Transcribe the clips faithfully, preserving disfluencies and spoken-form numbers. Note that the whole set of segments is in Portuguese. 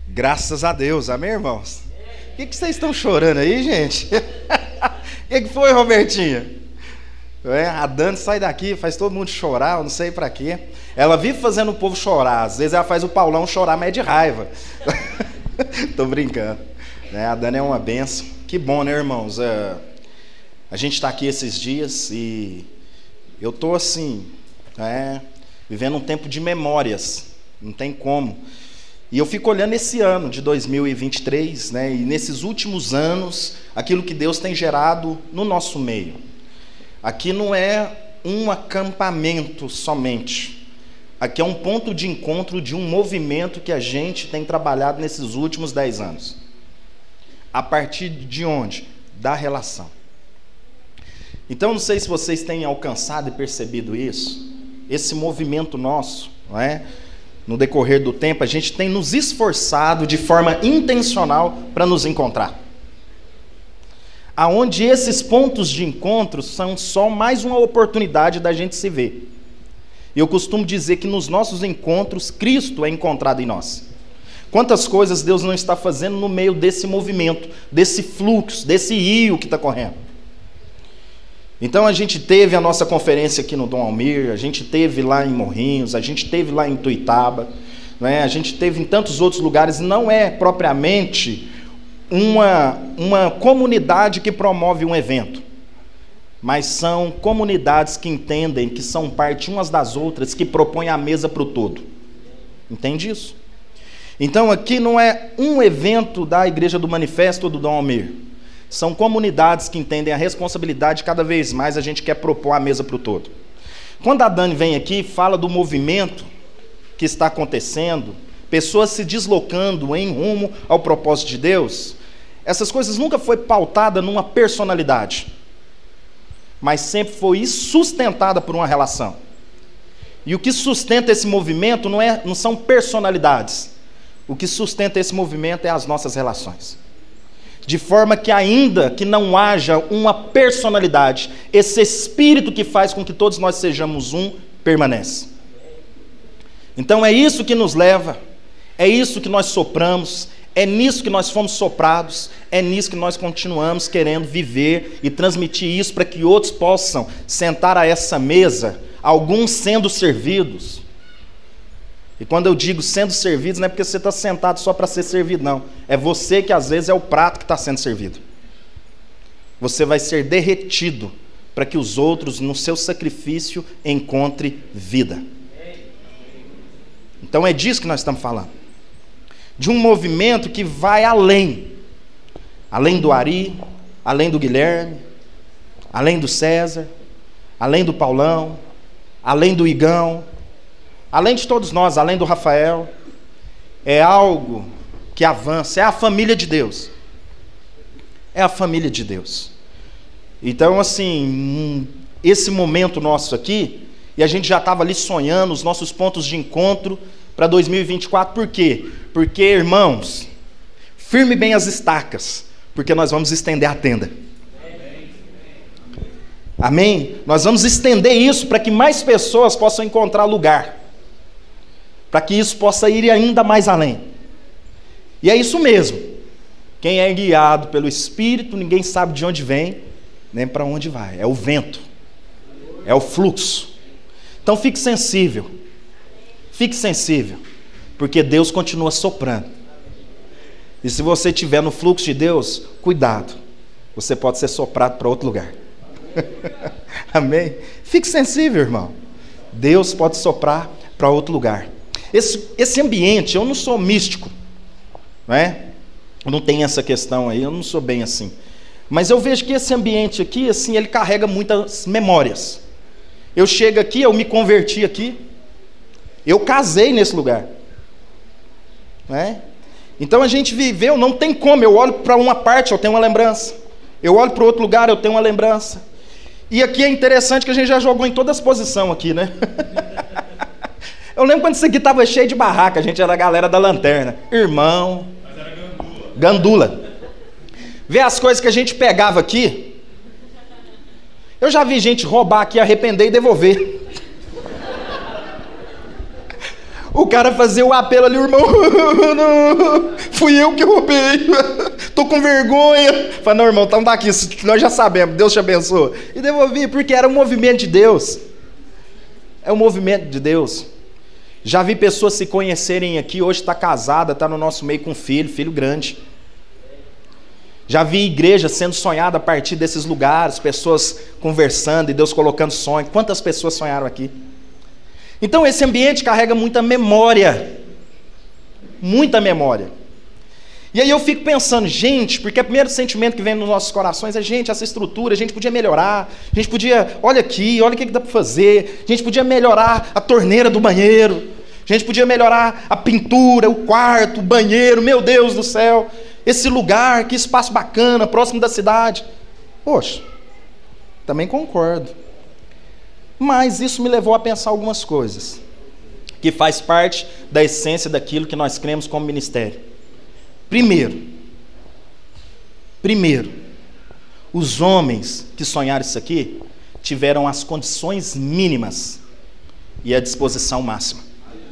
Graças a Deus, amém, irmãos? O que, que vocês estão chorando aí, gente? O que, que foi, Robertinha? É, a Dani sai daqui, faz todo mundo chorar, eu não sei pra quê. Ela vive fazendo o povo chorar, às vezes ela faz o Paulão chorar, mas é de raiva. Tô brincando. É, a Dani é uma benção. Que bom, né, irmãos? É, a gente está aqui esses dias e eu tô assim, é, vivendo um tempo de memórias, não tem como. E eu fico olhando esse ano de dois mil e vinte e três, né, e nesses últimos anos, aquilo que Deus tem gerado no nosso meio. Aqui não é um acampamento somente. Aqui é um ponto de encontro de um movimento que a gente tem trabalhado nesses últimos dez anos. A partir de onde? Da relação. Então, não sei se vocês têm alcançado e percebido isso. Esse movimento nosso, não é? No decorrer do tempo, a gente tem nos esforçado de forma intencional para nos encontrar. Aonde esses pontos de encontro são só mais uma oportunidade da gente se ver. E eu costumo dizer que nos nossos encontros, Cristo é encontrado em nós. Quantas coisas Deus não está fazendo no meio desse movimento, desse fluxo, desse rio que está correndo. Então a gente teve a nossa conferência aqui no Dom Almir, a gente teve lá em Morrinhos, a gente teve lá em Tuitaba, né? A gente teve em tantos outros lugares. Não é propriamente uma, uma comunidade que promove um evento, mas são comunidades que entendem que são parte umas das outras, que propõem a mesa para o todo. Entende isso? Então aqui não é um evento da Igreja do Manifesto ou do Dom Almir. São comunidades que entendem a responsabilidade, cada vez mais a gente quer propor a mesa para o todo. Quando a Dani vem aqui e fala do movimento que está acontecendo, pessoas se deslocando em rumo ao propósito de Deus, essas coisas nunca foi pautada numa personalidade, mas sempre foi sustentada por uma relação. E o que sustenta esse movimento não, é, não são personalidades. O que sustenta esse movimento é as nossas relações. De forma que ainda que não haja uma personalidade, esse espírito que faz com que todos nós sejamos um, permanece. Então é isso que nos leva, é isso que nós sopramos, é nisso que nós fomos soprados, é nisso que nós continuamos querendo viver e transmitir isso para que outros possam sentar a essa mesa, alguns sendo servidos. E quando eu digo sendo servidos, não é porque você está sentado só para ser servido, não. É você que às vezes é o prato que está sendo servido. Você vai ser derretido para que os outros, no seu sacrifício, encontrem vida. Então é disso que nós estamos falando. De um movimento que vai além. Além do Ari, além do Guilherme, além do César, além do Paulão, além do Igão, além de todos nós, além do Rafael. É algo que avança, é a família de Deus. É a família de Deus. Então, assim, esse momento nosso aqui, e a gente já estava ali sonhando os nossos pontos de encontro para dois mil e vinte e quatro, por quê? Porque, irmãos, firme bem as estacas, porque nós vamos estender a tenda. Amém? Nós vamos estender isso para que mais pessoas possam encontrar lugar, para que isso possa ir ainda mais além. E é isso mesmo. Quem é guiado pelo Espírito, ninguém sabe de onde vem, nem para onde vai. É o vento, é o fluxo. Então fique sensível, fique sensível, porque Deus continua soprando. E se você estiver no fluxo de Deus, cuidado, você pode ser soprado para outro lugar. Amém? Fique sensível, irmão. Deus pode soprar para outro lugar. Esse, esse ambiente, eu não sou místico, não é? Eu não tenho essa questão aí, eu não sou bem assim. Mas eu vejo que esse ambiente aqui, assim, ele carrega muitas memórias. Eu chego aqui, eu me converti aqui, eu casei nesse lugar, não é? Então a gente viveu, não tem como, eu olho para uma parte, eu tenho uma lembrança. Eu olho para outro lugar, eu tenho uma lembrança. E aqui é interessante que a gente já jogou em todas as posições aqui, né? Eu lembro quando isso aqui estava cheio de barraca, a gente era a galera da lanterna. Irmão, mas era gandula. Gandula. Vê as coisas que a gente pegava aqui. Eu já vi gente roubar aqui, arrepender e devolver. O cara fazia o apelo ali, o irmão, não, fui eu que roubei, tô com vergonha. Fala, não, irmão, então tá aqui, nós já sabemos, Deus te abençoe. E devolvi, porque era um movimento de Deus. É um movimento de Deus. Já vi pessoas se conhecerem aqui, hoje está casada, está no nosso meio com filho, filho grande. Já vi igreja sendo sonhada a partir desses lugares, pessoas conversando e Deus colocando sonho. Quantas pessoas sonharam aqui? Então esse ambiente carrega muita memória, muita memória. E aí eu fico pensando, gente, porque o primeiro sentimento que vem nos nossos corações é, gente, essa estrutura, a gente podia melhorar, a gente podia, olha aqui, olha o que dá para fazer, a gente podia melhorar a torneira do banheiro, a gente podia melhorar a pintura, o quarto, o banheiro, meu Deus do céu, esse lugar, que espaço bacana, próximo da cidade. Poxa, também concordo. Mas isso me levou a pensar algumas coisas, que faz parte da essência daquilo que nós cremos como ministério. Primeiro, primeiro, os homens que sonharam isso aqui tiveram as condições mínimas e a disposição máxima.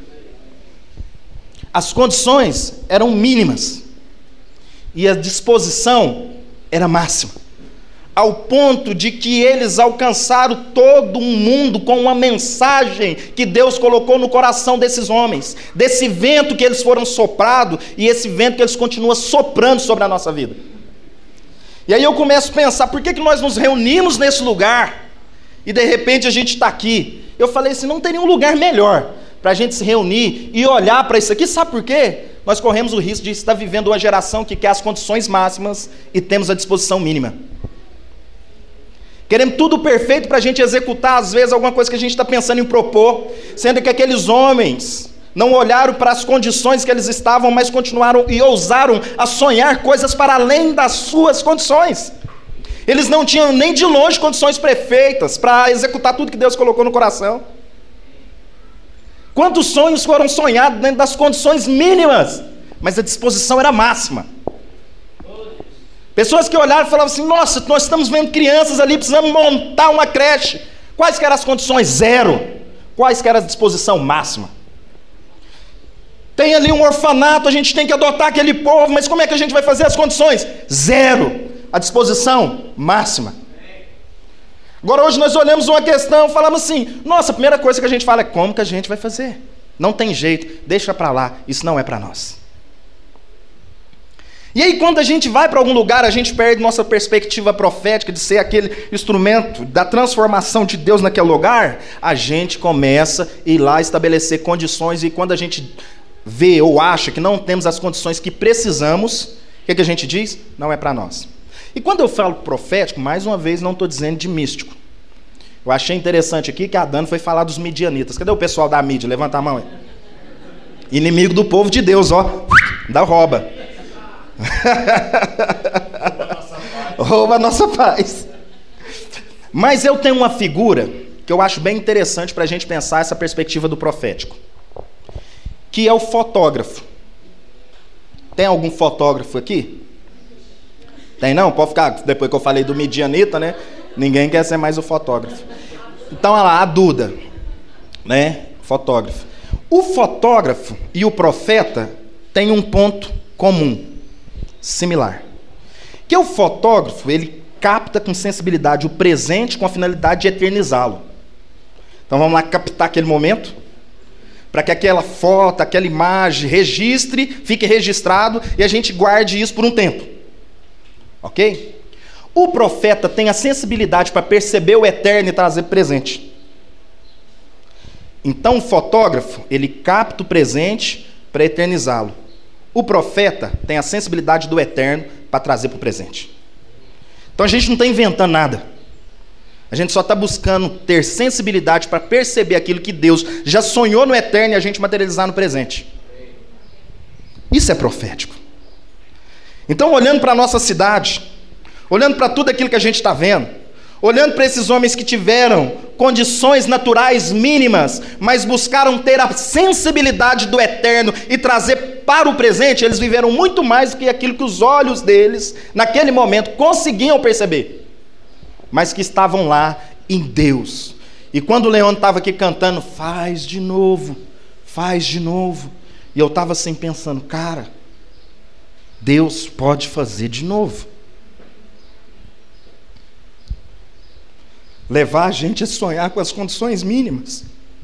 As condições eram mínimas e a disposição era máxima. Ao ponto de que eles alcançaram todo um mundo com uma mensagem que Deus colocou no coração desses homens, desse vento que eles foram soprados e esse vento que eles continuam soprando sobre a nossa vida. E aí eu começo a pensar, por que que nós nos reunimos nesse lugar e de repente a gente está aqui? Eu falei assim, não tem nenhum lugar melhor para a gente se reunir e olhar para isso aqui, sabe por quê? Nós corremos o risco de estar vivendo uma geração que quer as condições máximas e temos a disposição mínima. Queremos tudo perfeito para a gente executar, às vezes, alguma coisa que a gente está pensando em propor, sendo que aqueles homens não olharam para as condições que eles estavam, mas continuaram e ousaram a sonhar coisas para além das suas condições. Eles não tinham nem de longe condições perfeitas para executar tudo que Deus colocou no coração. Quantos sonhos foram sonhados dentro das condições mínimas, mas a disposição era máxima. Pessoas que olharam e falavam assim, nossa, nós estamos vendo crianças ali, precisamos montar uma creche. Quais que eram as condições? Zero. Quais que era a disposição máxima? Tem ali um orfanato, a gente tem que adotar aquele povo, mas como é que a gente vai fazer as condições? Zero. A disposição máxima. Agora hoje nós olhamos uma questão, falamos assim, nossa, a primeira coisa que a gente fala é como que a gente vai fazer? Não tem jeito, deixa para lá, isso não é para nós. E aí quando a gente vai para algum lugar, a gente perde nossa perspectiva profética de ser aquele instrumento da transformação de Deus naquele lugar, a gente começa a ir lá estabelecer condições e quando a gente vê ou acha que não temos as condições que precisamos, o que, que a gente diz? Não é para nós. E quando eu falo profético, mais uma vez não estou dizendo de místico. Eu achei interessante aqui que a Dana foi falar dos midianitas. Cadê o pessoal da mídia? Levanta a mão aí. Inimigo do povo de Deus, ó. Dá rouba. Rouba a nossa paz. Mas eu tenho uma figura que eu acho bem interessante para a gente pensar essa perspectiva do profético, que é o fotógrafo. Tem algum fotógrafo aqui? Tem não? Pode ficar, depois que eu falei do midianita, né? Ninguém quer ser mais o fotógrafo. Então, olha lá, a Duda, né? Fotógrafo. O fotógrafo e o profeta têm um ponto comum, similar. Que o fotógrafo, ele capta com sensibilidade o presente com a finalidade de eternizá-lo. Então vamos lá captar aquele momento, para que aquela foto, aquela imagem registre, fique registrado e a gente guarde isso por um tempo. Ok? O profeta tem a sensibilidade para perceber o eterno e trazer presente. Então o fotógrafo, ele capta o presente para eternizá-lo. O profeta tem a sensibilidade do eterno para trazer para o presente. Então a gente não está inventando nada. A gente só está buscando ter sensibilidade para perceber aquilo que Deus já sonhou no eterno e a gente materializar no presente. Isso é profético. Então, olhando para a nossa cidade, olhando para tudo aquilo que a gente está vendo, olhando para esses homens que tiveram condições naturais mínimas, mas buscaram ter a sensibilidade do eterno e trazer para o presente, eles viveram muito mais do que aquilo que os olhos deles, naquele momento, conseguiam perceber, mas que estavam lá em Deus. E quando o Leandro estava aqui cantando, faz de novo, faz de novo. E eu estava assim pensando, cara, Deus pode fazer de novo. Levar a gente a sonhar com as condições mínimas,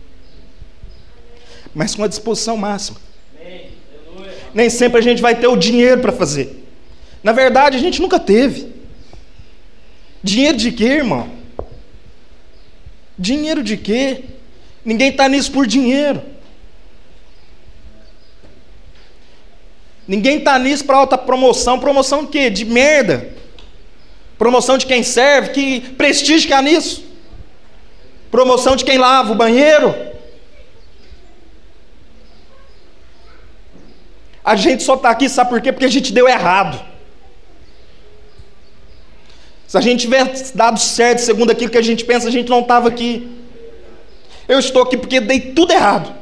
mas com a disposição máxima. Nem sempre a gente vai ter o dinheiro para fazer. Na verdade, a gente nunca teve. Dinheiro de quê, irmão? Dinheiro de quê? Ninguém está nisso por dinheiro. Ninguém está nisso para alta promoção. Promoção de quê? De merda. Promoção de quem serve. Que prestígio que há nisso? Promoção de quem lava o banheiro. A gente só está aqui, sabe por quê? Porque a gente deu errado. Se a gente tivesse dado certo segundo aquilo que a gente pensa, a gente não estava aqui. Eu estou aqui porque dei tudo errado.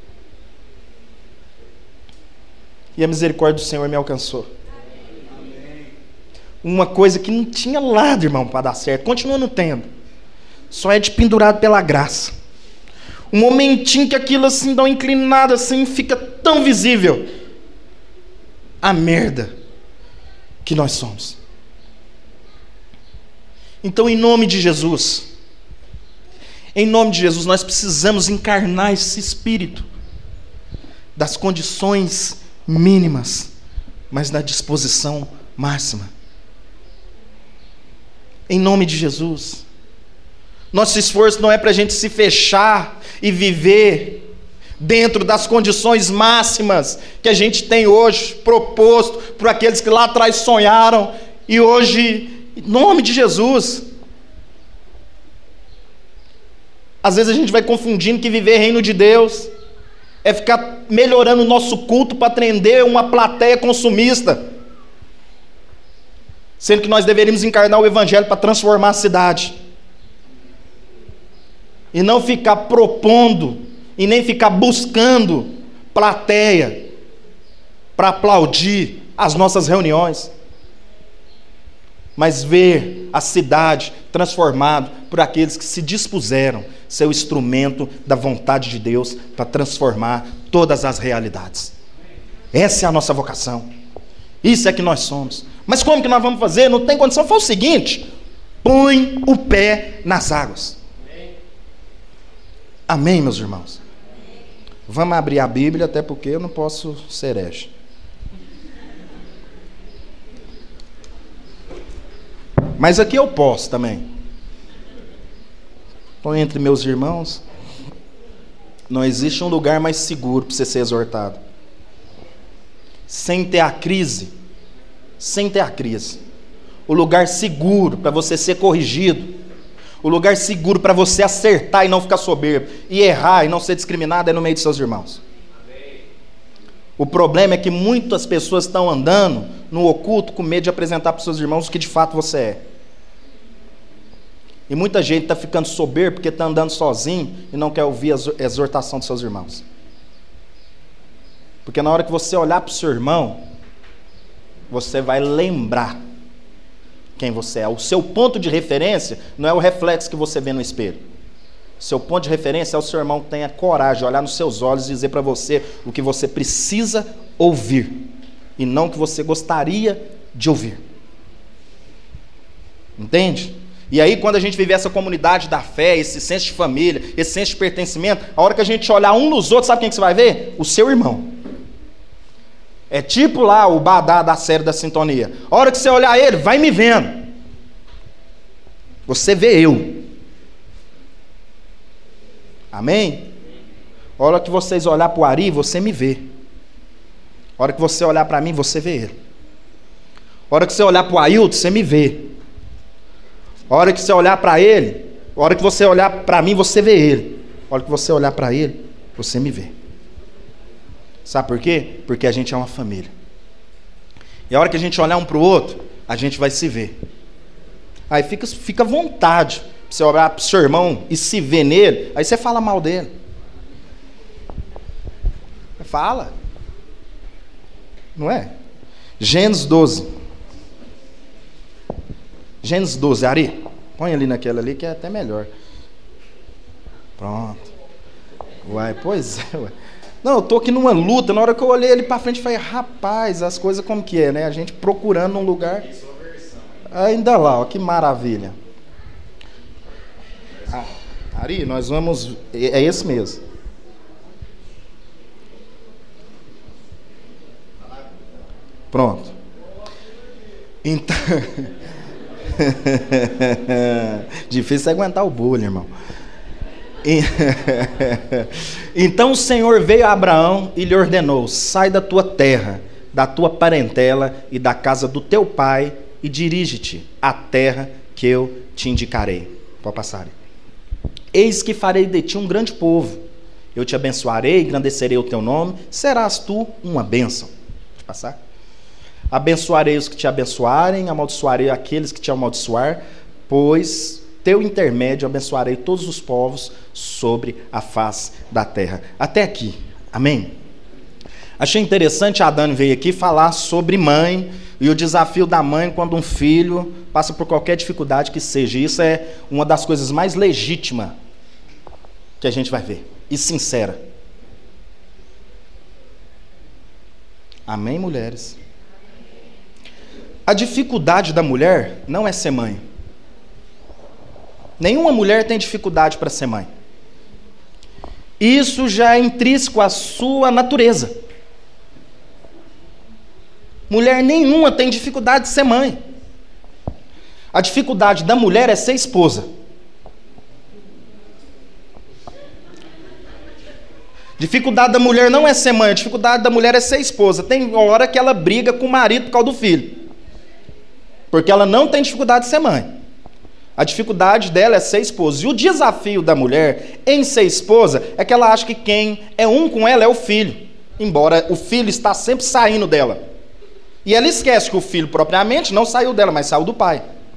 E a misericórdia do Senhor me alcançou. Uma coisa que não tinha lado, irmão, para dar certo. Continua não tendo. Só é de pendurado pela graça. Um momentinho que aquilo assim, dá uma inclinada assim, fica tão visível. A merda que nós somos. Então, em nome de Jesus, em nome de Jesus, nós precisamos encarnar esse espírito das condições mínimas, mas na disposição máxima. Em nome de Jesus. Nosso esforço não é para a gente se fechar e viver dentro das condições máximas que a gente tem hoje, proposto por aqueles que lá atrás sonharam, e hoje, em nome de Jesus. Às vezes a gente vai confundindo que viver reino de Deus é ficar melhorando o nosso culto para atender uma plateia consumista, sendo que nós deveríamos encarnar o evangelho para transformar a cidade, e não ficar propondo e nem ficar buscando plateia para aplaudir as nossas reuniões, mas ver a cidade transformada por aqueles que se dispuseram ser o instrumento da vontade de Deus para transformar todas as realidades. Essa é a nossa vocação. Isso é que nós somos. Mas como que nós vamos fazer? Não tem condição. Foi o seguinte: põe o pé nas águas. Amém, meus irmãos? Vamos abrir a Bíblia, até porque eu não posso ser herege. Mas aqui eu posso também. Estou entre meus irmãos. Não existe um lugar mais seguro para você ser exortado. Sem ter a crise. Sem ter a crise. O lugar seguro para você ser corrigido. O lugar seguro para você acertar e não ficar soberbo. E errar e não ser discriminado é no meio de seus irmãos. O problema é que muitas pessoas estão andando no oculto com medo de apresentar para os seus irmãos o que de fato você é. E muita gente está ficando soberbo porque está andando sozinho e não quer ouvir a exortação dos seus irmãos. Porque na hora que você olhar para o seu irmão, você vai lembrar quem você é. O seu ponto de referência não é o reflexo que você vê no espelho. Seu ponto de referência é o seu irmão que tenha coragem de olhar nos seus olhos e dizer para você o que você precisa ouvir, e não o que você gostaria de ouvir. Entende? E aí, quando a gente viver essa comunidade da fé, esse senso de família, esse senso de pertencimento, a hora que a gente olhar um nos outros, sabe quem que você vai ver? O seu irmão. É tipo lá o Badá da série da Sintonia. A hora que você olhar ele, vai me vendo. Você vê eu. Amém? A hora que vocês olhar para o Ari, você me vê. A hora que você olhar para mim, você vê ele. A hora que você olhar para o Ailton, você me vê. A hora que você olhar para ele, a hora que você olhar para mim, você vê ele. A hora que você olhar para ele, você me vê. Sabe por quê? Porque a gente é uma família. E a hora que a gente olhar um para o outro, a gente vai se ver. Aí fica, fica à vontade para você olhar para o seu irmão e se ver nele, aí você fala mal dele. Fala. Não é? Gênesis doze. Gênesis doze, Ari, põe ali naquela ali que é até melhor. Pronto. Uai, pois é, uai. Não, eu tô aqui numa luta. Na hora que eu olhei ele para frente, eu falei, rapaz, as coisas como que é, né? A gente procurando um lugar. Ainda lá, ó, que maravilha. Ah, Ari, nós vamos... É esse mesmo. Pronto. Então... Difícil aguentar o bullying, irmão. Então o Senhor veio a Abraão e lhe ordenou: sai da tua terra, da tua parentela e da casa do teu pai e dirige-te à terra que eu te indicarei. Pode passar. Eis que farei de ti um grande povo, eu te abençoarei, engrandecerei o teu nome, serás tu uma bênção. Pode passar. Abençoarei os que te abençoarem, amaldiçoarei aqueles que te amaldiçoar, pois teu intermédio abençoarei todos os povos sobre a face da terra. Até aqui, amém? Achei interessante a Dani veio aqui falar sobre mãe e o desafio da mãe quando um filho passa por qualquer dificuldade que seja. Isso é uma das coisas mais legítimas que a gente vai ver, e sincera. Amém, mulheres? A dificuldade da mulher não é ser mãe. Nenhuma mulher tem dificuldade para ser mãe. Isso já é intrínseco à sua natureza. Mulher nenhuma tem dificuldade de ser mãe. A dificuldade da mulher é ser esposa. Dificuldade da mulher não é ser mãe, a dificuldade da mulher é ser esposa. Tem hora que ela briga com o marido por causa do filho, porque ela não tem dificuldade de ser mãe. A dificuldade dela é ser esposa. E o desafio da mulher em ser esposa é que ela acha que quem é um com ela é o filho, embora o filho está sempre saindo dela. E ela esquece que o filho propriamente não saiu dela, mas saiu do pai.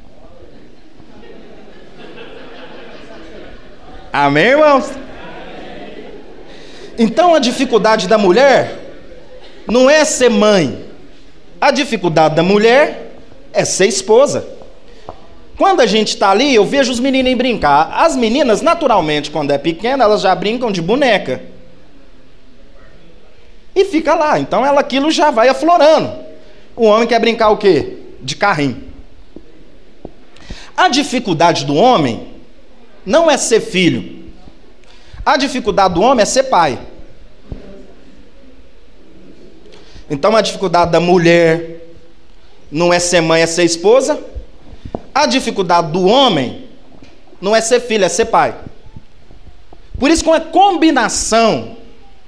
Amém, irmãos? Então a dificuldade da mulher não é ser mãe. A dificuldade da mulher é ser esposa. Quando a gente está ali, eu vejo os meninos brincar. As meninas, naturalmente, quando é pequena, elas já brincam de boneca. E fica lá. Então ela, aquilo já vai aflorando. O homem quer brincar o quê? De carrinho. A dificuldade do homem não é ser filho. A dificuldade do homem é ser pai. Então a dificuldade da mulher não é ser mãe, é ser esposa. A dificuldade do homem não é ser filho, é ser pai. Por isso, com a combinação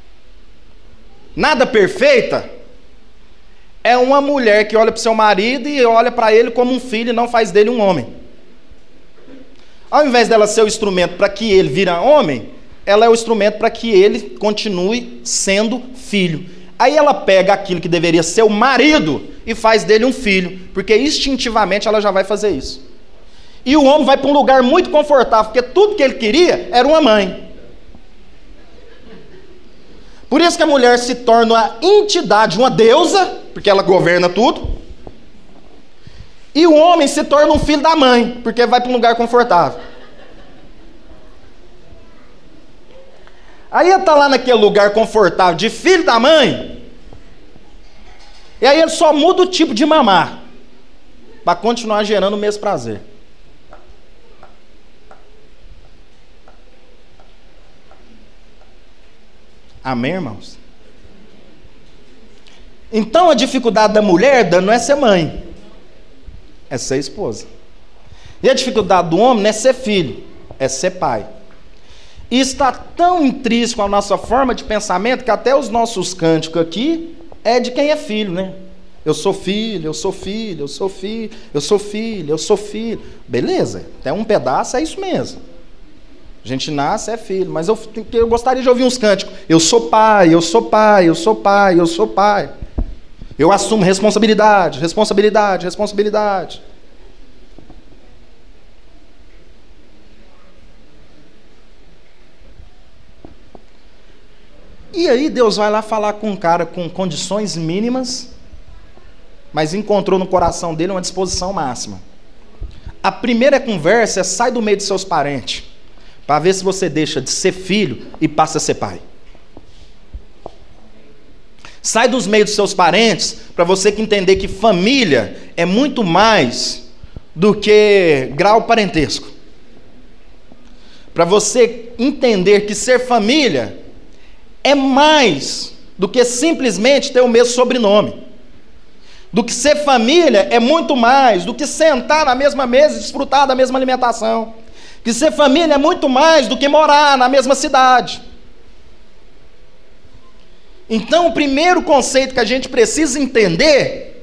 nada perfeita, é uma mulher que olha para o seu marido e olha para ele como um filho e não faz dele um homem. Ao invés dela ser o instrumento para que ele vire homem, ela é o instrumento para que ele continue sendo filho. Aí ela pega aquilo que deveria ser o marido e faz dele um filho, porque instintivamente ela já vai fazer isso. E o homem vai para um lugar muito confortável, porque tudo que ele queria era uma mãe. Por isso que a mulher se torna uma entidade, uma deusa, porque ela governa tudo. E o homem se torna um filho da mãe, porque vai para um lugar confortável. Aí ele está lá naquele lugar confortável de filho da mãe, e aí ele só muda o tipo de mamar, para continuar gerando o mesmo prazer. Amém, irmãos? Então a dificuldade da mulher não é ser mãe, é ser esposa. E a dificuldade do homem não é ser filho, é ser pai. E está tão intrínseco à nossa forma de pensamento que até os nossos cânticos aqui é de quem é filho, né? Eu sou filho, eu sou filho, eu sou filho, eu sou filho, eu sou filho. Beleza, até um pedaço é isso mesmo. A gente nasce, é filho, mas eu, eu gostaria de ouvir uns cânticos. Eu sou pai, eu sou pai, eu sou pai, eu sou pai. Eu assumo responsabilidade, responsabilidade, responsabilidade. E aí Deus vai lá falar com um cara com condições mínimas, mas encontrou no coração dele uma disposição máxima. A primeira conversa é: sai do meio de seus parentes, para ver se você deixa de ser filho e passa a ser pai. Sai dos meios dos seus parentes para você que entender que família é muito mais do que grau parentesco. Para você entender que ser família é mais do que simplesmente ter o mesmo sobrenome. Do que ser família é muito mais do que sentar na mesma mesa e desfrutar da mesma alimentação. Que ser família é muito mais do que morar na mesma cidade. Então, o primeiro conceito que a gente precisa entender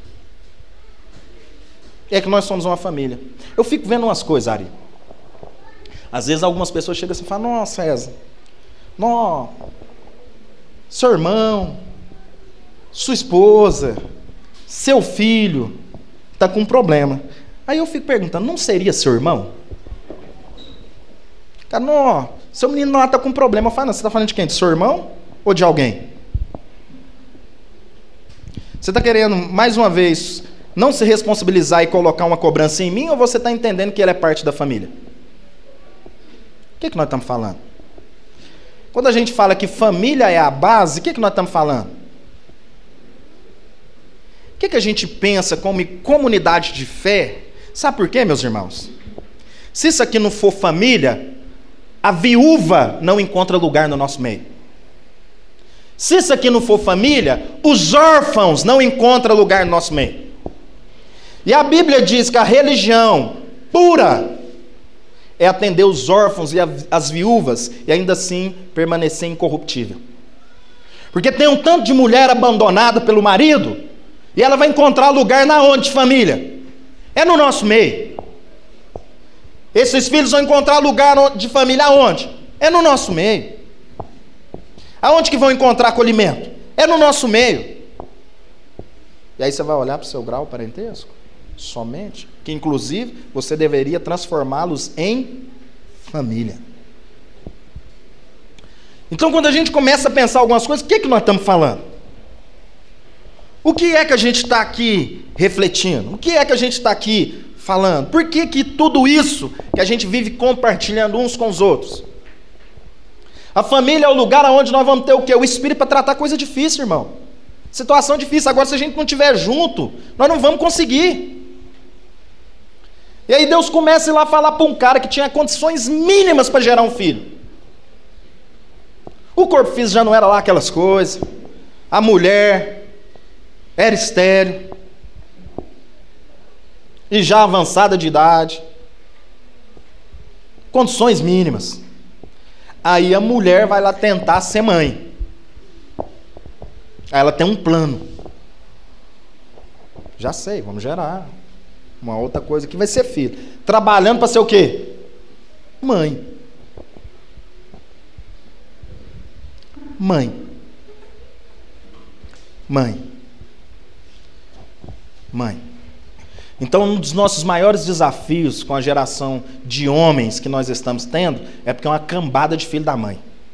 é que nós somos uma família. Eu fico vendo umas coisas, Ari. Às vezes algumas pessoas chegam assim e falam: nossa, César, nossa, seu irmão, sua esposa, seu filho está com um problema. Aí eu fico perguntando: não seria seu irmão? Cara, não, seu menino lá está com um problema. Eu falo: não, você está falando de quem? De seu irmão ou de alguém? Você está querendo, mais uma vez, não se responsabilizar e colocar uma cobrança em mim, ou você está entendendo que ele é parte da família? O que é que nós estamos falando? Quando a gente fala que família é a base, o que é que nós estamos falando? O que é que a gente pensa como comunidade de fé? Sabe por quê, meus irmãos? Se isso aqui não for família, a viúva não encontra lugar no nosso meio. Se isso aqui não for família, os órfãos não encontram lugar no nosso meio. E a Bíblia diz que a religião pura é atender os órfãos e as viúvas e ainda assim permanecer incorruptível. Porque tem um tanto de mulher abandonada pelo marido e ela vai encontrar lugar na onde, família? É no nosso meio. Esses filhos vão encontrar lugar de família aonde? É no nosso meio. Aonde que vão encontrar acolhimento? É no nosso meio. E aí você vai olhar para o seu grau parentesco? Somente. Que inclusive você deveria transformá-los em família. Então quando a gente começa a pensar algumas coisas, o que é que nós estamos falando? O que é que a gente está aqui refletindo? O que é que a gente está aqui falando? Por que que tudo isso que a gente vive compartilhando uns com os outros? A família é o lugar onde nós vamos ter o quê? O Espírito para tratar coisa difícil, irmão. Situação difícil. Agora, se a gente não estiver junto, nós não vamos conseguir. E aí Deus começa a ir lá falar para um cara que tinha condições mínimas para gerar um filho. O corpo físico já não era lá aquelas coisas. A mulher era estéril. E já avançada de idade. Condições mínimas. Aí a mulher vai lá tentar ser mãe. Aí ela tem um plano. Já sei, vamos gerar uma outra coisa que vai ser filho. Trabalhando para ser o quê? Mãe. Mãe. Mãe. Mãe. Então, um dos nossos maiores desafios com a geração de homens que nós estamos tendo é porque é uma cambada de filho da mãe.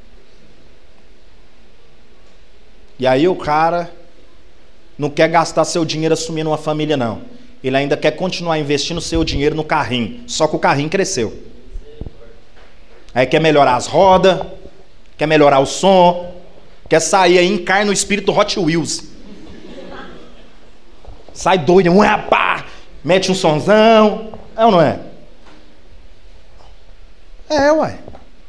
E aí o cara não quer gastar seu dinheiro assumindo uma família, não. Ele ainda quer continuar investindo seu dinheiro no carrinho, só que o carrinho cresceu. Aí quer melhorar as rodas, quer melhorar o som, quer sair aí, encarna o espírito Hot Wheels. Sai doido, ué, pá! Mete um sonzão. É ou não é? É, ué.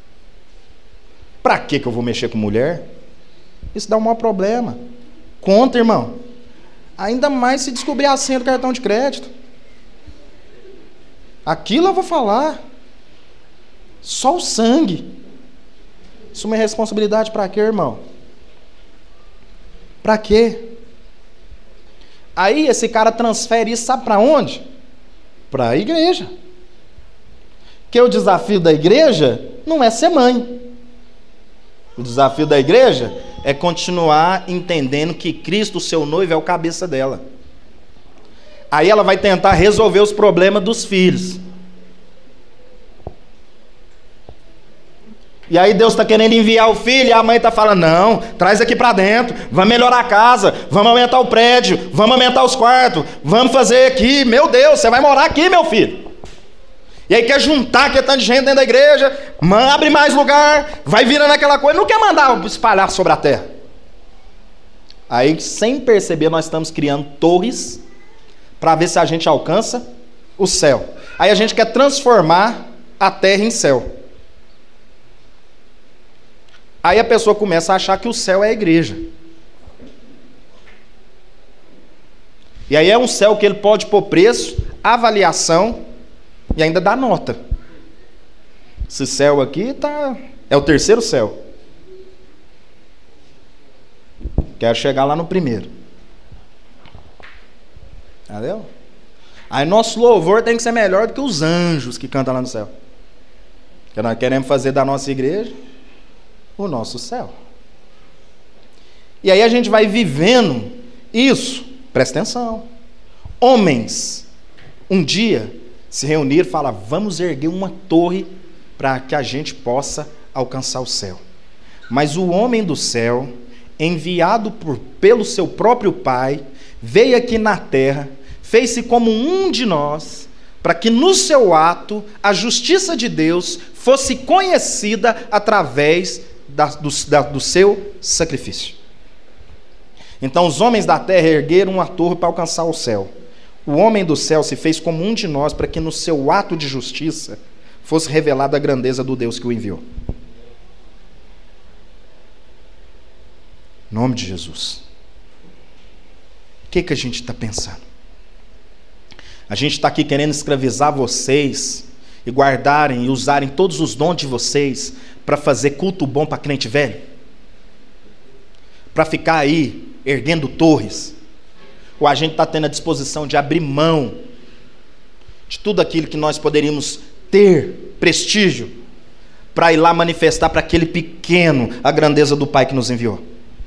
Pra que que eu vou mexer com mulher? Isso dá um maior problema. Conta, irmão. Ainda mais se descobrir a senha do cartão de crédito. Aquilo eu vou falar. Só o sangue. Isso é uma responsabilidade pra quê, irmão? Pra quê? Aí esse cara transfere isso, sabe para onde? Para a igreja. Que o desafio da igreja não é ser mãe. O desafio da igreja é continuar entendendo que Cristo, seu noivo, é o cabeça dela. Aí ela vai tentar resolver os problemas dos filhos. E aí Deus está querendo enviar o filho e a mãe está falando: não, traz aqui para dentro, vamos melhorar a casa, vamos aumentar o prédio, vamos aumentar os quartos, vamos fazer aqui, meu Deus, você vai morar aqui, meu filho. E aí quer juntar, quer tanta gente dentro da igreja, abre mais lugar, vai virando aquela coisa, não quer mandar espalhar sobre a terra. Aí, sem perceber, nós estamos criando torres para ver se a gente alcança o céu. Aí a gente quer transformar a terra em céu. Aí a pessoa começa a achar que o céu é a igreja. E aí é um céu que ele pode pôr preço, avaliação e ainda dá nota. Esse céu aqui tá, é o terceiro céu. Quero chegar lá no primeiro. Entendeu? Aí nosso louvor tem que ser melhor do que os anjos que cantam lá no céu. Porque nós queremos fazer da nossa igreja o nosso céu. E aí a gente vai vivendo isso. Presta atenção. Homens, um dia, se reunir e falar, vamos erguer uma torre para que a gente possa alcançar o céu. Mas o homem do céu, enviado por, pelo seu próprio Pai, veio aqui na terra, fez-se como um de nós, para que no seu ato a justiça de Deus fosse conhecida através da, do, da, do seu sacrifício. Então os homens da terra ergueram uma torre para alcançar o céu. O homem do céu se fez como um de nós, para que no seu ato de justiça fosse revelada a grandeza do Deus que o enviou. Em nome de Jesus. O que, que a gente está pensando? A gente está aqui querendo escravizar vocês e guardarem e usarem todos os dons de vocês para fazer culto bom para crente velho? Para ficar aí erguendo torres? Ou a gente está tendo a disposição de abrir mão de tudo aquilo que nós poderíamos ter prestígio para ir lá manifestar para aquele pequeno a grandeza do Pai que nos enviou?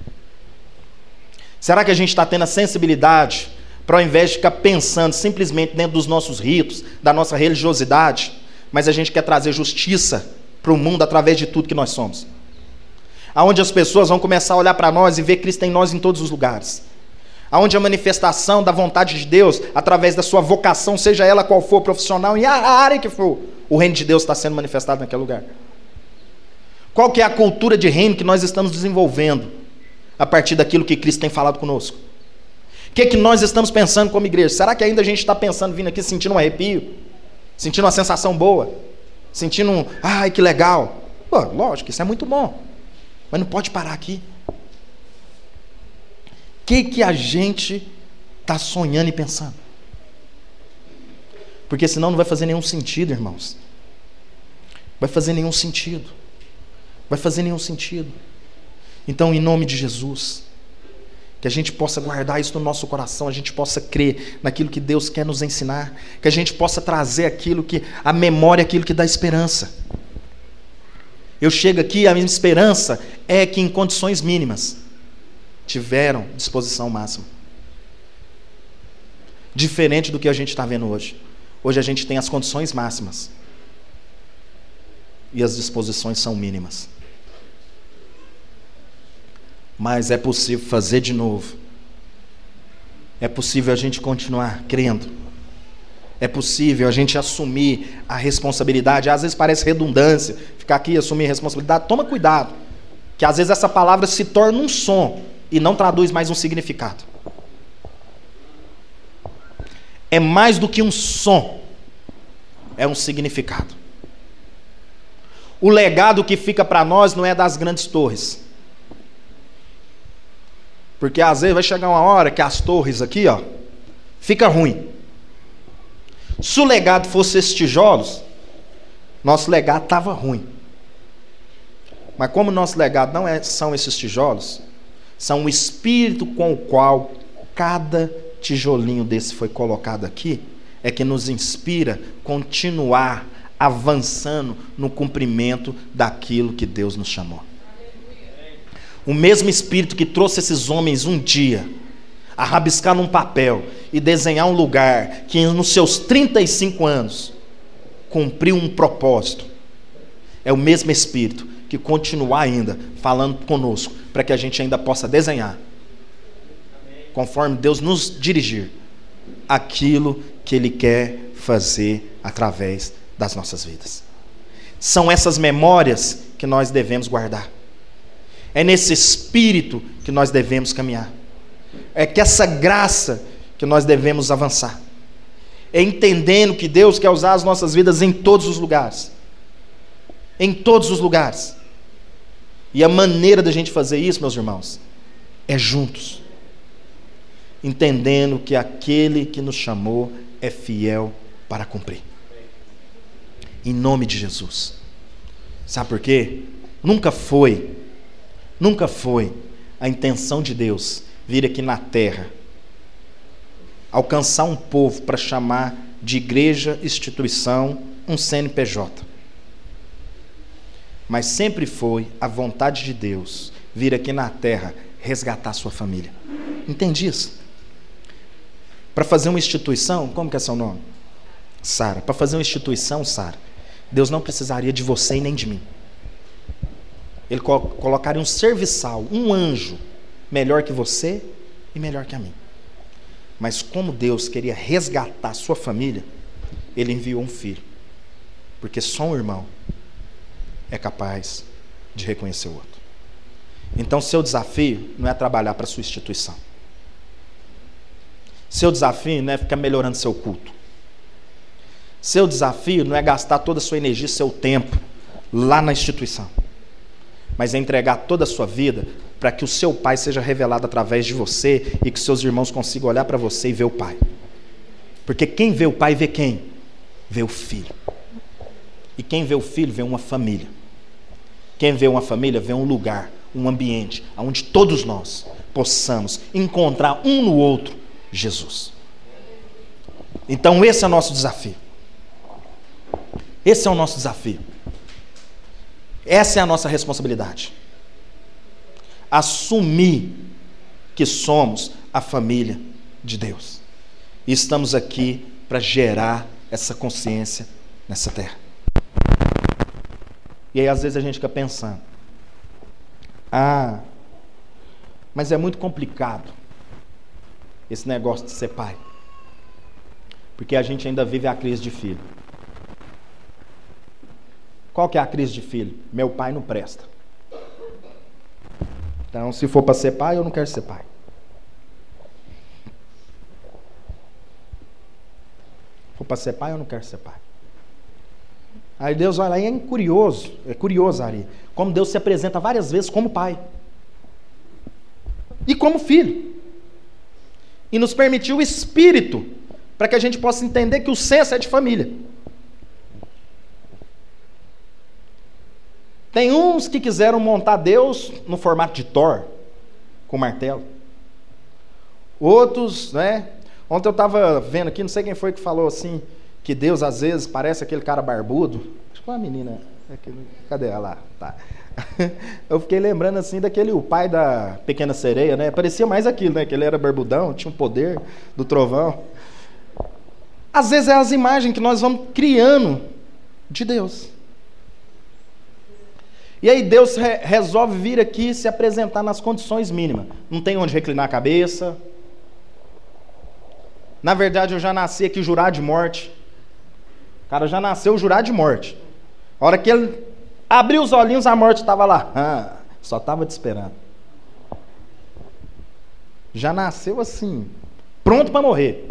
Será que a gente está tendo a sensibilidade para, ao invés de ficar pensando simplesmente dentro dos nossos ritos, da nossa religiosidade, mas a gente quer trazer justiça para o mundo através de tudo que nós somos? Aonde as pessoas vão começar a olhar para nós e ver Cristo em nós em todos os lugares. Aonde a manifestação da vontade de Deus, através da sua vocação, seja ela qual for, profissional, e a área que for, o reino de Deus está sendo manifestado naquele lugar. Qual que é a cultura de reino que nós estamos desenvolvendo a partir daquilo que Cristo tem falado conosco? O que, que nós estamos pensando como igreja? Será que ainda a gente está pensando, vindo aqui sentindo um arrepio? Sentindo uma sensação boa? Sentindo um, ai que legal? Pô, lógico, isso é muito bom, mas não pode parar aqui. O que, que a gente está sonhando e pensando? Porque senão não vai fazer nenhum sentido, irmãos. Vai fazer nenhum sentido. Vai fazer nenhum sentido. Então, em nome de Jesus, que a gente possa guardar isso no nosso coração, a gente possa crer naquilo que Deus quer nos ensinar, que a gente possa trazer aquilo que, a memória, aquilo que dá esperança. Eu chego aqui, a minha esperança é que em condições mínimas tiveram disposição máxima. Diferente do que a gente está vendo hoje. Hoje a gente tem as condições máximas e as disposições são mínimas. Mas é possível fazer de novo. É possível a gente continuar crendo. É possível a gente assumir a responsabilidade. Às vezes parece redundância ficar aqui e assumir a responsabilidade. Toma cuidado, que às vezes essa palavra se torna um som e não traduz mais um significado. É mais do que um som, é um significado. O legado que fica para nós não é das grandes torres. Porque às vezes vai chegar uma hora que as torres aqui, ó, fica ruim. Se o legado fosse esses tijolos, nosso legado estava ruim. Mas como nosso legado não é, são esses tijolos, são o espírito com o qual cada tijolinho desse foi colocado aqui, é que nos inspira a continuar avançando no cumprimento daquilo que Deus nos chamou. O mesmo espírito que trouxe esses homens um dia a rabiscar num papel e desenhar um lugar que nos seus trinta e cinco anos cumpriu um propósito, é o mesmo espírito que continua ainda falando conosco para que a gente ainda possa desenhar, conforme Deus nos dirigir, aquilo que Ele quer fazer através das nossas vidas. São essas memórias que nós devemos guardar. É nesse espírito que nós devemos caminhar. É que essa graça que nós devemos avançar. É entendendo que Deus quer usar as nossas vidas em todos os lugares. Em todos os lugares. E a maneira da gente fazer isso, meus irmãos, é juntos. Entendendo que aquele que nos chamou é fiel para cumprir. Em nome de Jesus. Sabe por quê? Nunca foi, nunca foi a intenção de Deus vir aqui na terra, alcançar um povo para chamar de igreja, instituição, um C N P J. Mas sempre foi a vontade de Deus vir aqui na terra resgatar a sua família. Entende isso? Para fazer uma instituição, como que é seu nome? Sara. Para fazer uma instituição, Sara, Deus não precisaria de você e nem de mim. Ele colocaria um serviçal, um anjo, melhor que você e melhor que a mim. Mas como Deus queria resgatar a sua família, Ele enviou um filho. Porque só um irmão é capaz de reconhecer o outro. Então seu desafio não é trabalhar para a sua instituição. Seu desafio não é ficar melhorando seu culto. Seu desafio não é gastar toda a sua energia, seu tempo lá na instituição. Mas é entregar toda a sua vida para que o seu Pai seja revelado através de você e que seus irmãos consigam olhar para você e ver o Pai. Porque quem vê o Pai vê quem? Vê o Filho. E quem vê o Filho vê uma família. Quem vê uma família vê um lugar, um ambiente, onde todos nós possamos encontrar um no outro Jesus. Então esse é o nosso desafio. Esse é o nosso desafio. Essa é a nossa responsabilidade. Assumir que somos a família de Deus. E estamos aqui para gerar essa consciência nessa terra. E aí às vezes a gente fica pensando, ah, mas é muito complicado esse negócio de ser pai. Porque a gente ainda vive a crise de filho. Qual que é a crise de filho? Meu pai não presta. Então, se for para ser pai, eu não quero ser pai. Se for para ser pai, eu não quero ser pai. Aí Deus olha aí, é curioso, é curioso, Ari, como Deus se apresenta várias vezes como pai. E como filho. E nos permitiu o Espírito, para que a gente possa entender que o senso é de família. Tem uns que quiseram montar Deus no formato de Thor, com martelo. Outros, né? Ontem eu estava vendo aqui, não sei quem foi que falou assim, que Deus às vezes parece aquele cara barbudo. Acho que foi uma menina. Aquele, cadê ela lá? Tá. Eu fiquei lembrando assim daquele, o pai da Pequena Sereia, né? Parecia mais aquilo, né? Que ele era barbudão, tinha um poder do trovão. Às vezes é as imagens que nós vamos criando de Deus. E aí Deus re- resolve vir aqui se apresentar nas condições mínimas. Não tem onde reclinar a cabeça. Na verdade, eu já nasci aqui jurado de morte. O cara já nasceu jurado de morte. A hora que ele abriu os olhinhos, a morte estava lá. Ah, só estava te esperando. Já nasceu assim, pronto para morrer.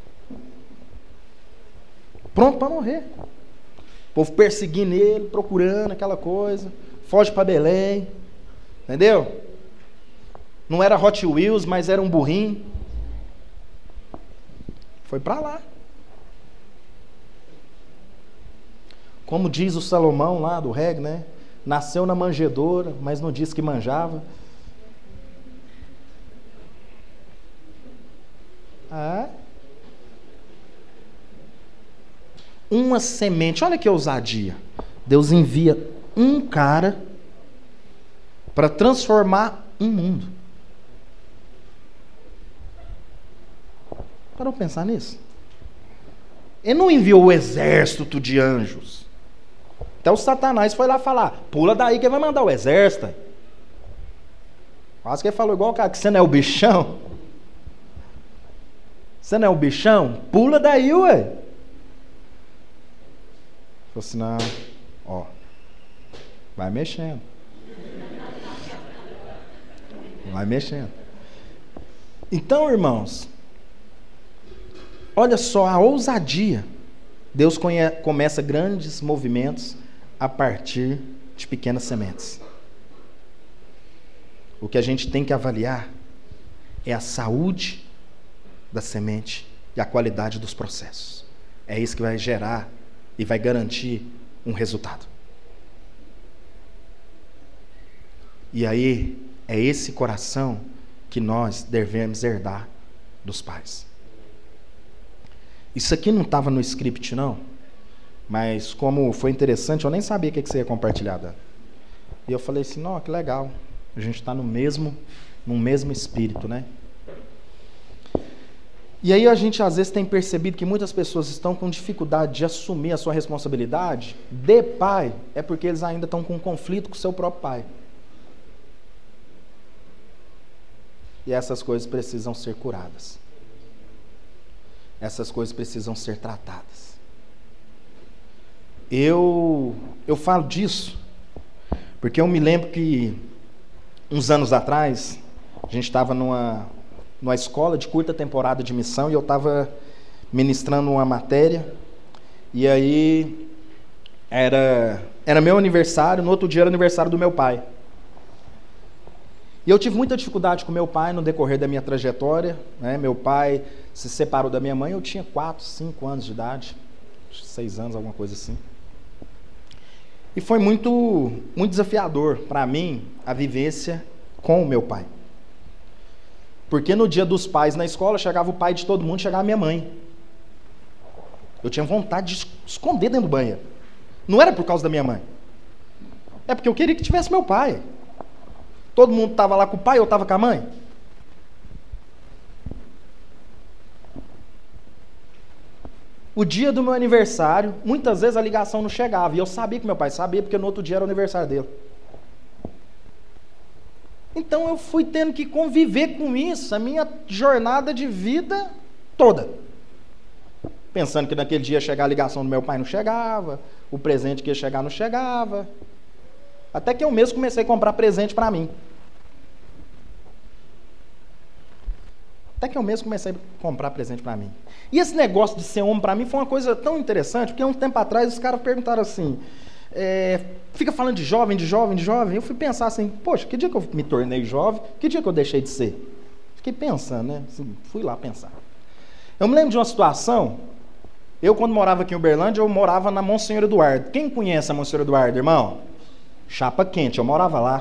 Pronto para morrer. O povo perseguindo ele, procurando aquela coisa. Foge para Belém. Entendeu? Não era Hot Wheels, mas era um burrinho. Foi para lá. Como diz o Salomão lá do reggae, né? Nasceu na manjedoura, mas não disse que manjava. Ah. Uma semente, olha que ousadia. Deus envia um cara para transformar um mundo. Parou para pensar nisso? Ele não enviou o exército de anjos. Até o Satanás foi lá falar, pula daí que ele vai mandar o exército. Quase que ele falou igual o cara, que você não é o bichão. Você não é o bichão? Pula daí, ué. Falou assim, não, ó, vai mexendo. Vai mexendo. Então, irmãos, olha só a ousadia. Deus conhe- começa grandes movimentos a partir de pequenas sementes. O que a gente tem que avaliar é a saúde da semente e a qualidade dos processos. É isso que vai gerar e vai garantir um resultado. E aí, é esse coração que nós devemos herdar dos pais. Isso aqui não estava no script, não, mas como foi interessante, eu nem sabia o que você ia compartilhar, Dan. E eu falei assim, não, que legal, a gente está no mesmo, no mesmo espírito, né? E aí a gente às vezes tem percebido que muitas pessoas estão com dificuldade de assumir a sua responsabilidade de pai, é porque eles ainda estão com um conflito com o seu próprio pai. E essas coisas precisam ser curadas. Essas coisas precisam ser tratadas. Eu, eu falo disso porque eu me lembro que uns anos atrás a gente estava numa, numa escola de curta temporada de missão e eu estava ministrando uma matéria e aí era, era meu aniversário, no outro dia era aniversário do meu pai. E eu tive muita dificuldade com meu pai no decorrer da minha trajetória, né? Meu pai se separou da minha mãe, eu tinha quatro, cinco anos de idade, seis anos, alguma coisa assim. E foi muito, muito desafiador para mim a vivência com o meu pai. Porque no dia dos pais na escola, chegava o pai de todo mundo, chegava a minha mãe. Eu tinha vontade de esconder dentro do banheiro. Não era por causa da minha mãe. É porque eu queria que tivesse meu pai. Todo mundo estava lá com o pai, eu estava com a mãe? O dia do meu aniversário, muitas vezes a ligação não chegava. E eu sabia que meu pai sabia, porque no outro dia era o aniversário dele. Então eu fui tendo que conviver com isso, a minha jornada de vida toda. Pensando que naquele dia ia chegar a ligação do meu pai, não chegava. O presente que ia chegar não chegava. Até que eu mesmo comecei a comprar presente para mim. Até que eu mesmo comecei a comprar presente para mim. E esse negócio de ser homem para mim foi uma coisa tão interessante, porque há um tempo atrás os caras perguntaram assim, é, fica falando de jovem, de jovem, de jovem. Eu fui pensar assim, poxa, que dia que eu me tornei jovem? Que dia que eu deixei de ser? Fiquei pensando, né? Assim, fui lá pensar. Eu me lembro de uma situação, eu quando morava aqui em Uberlândia, eu morava na Monsenhor Eduardo. Quem conhece a Monsenhor Eduardo, irmão? Chapa quente, eu morava lá.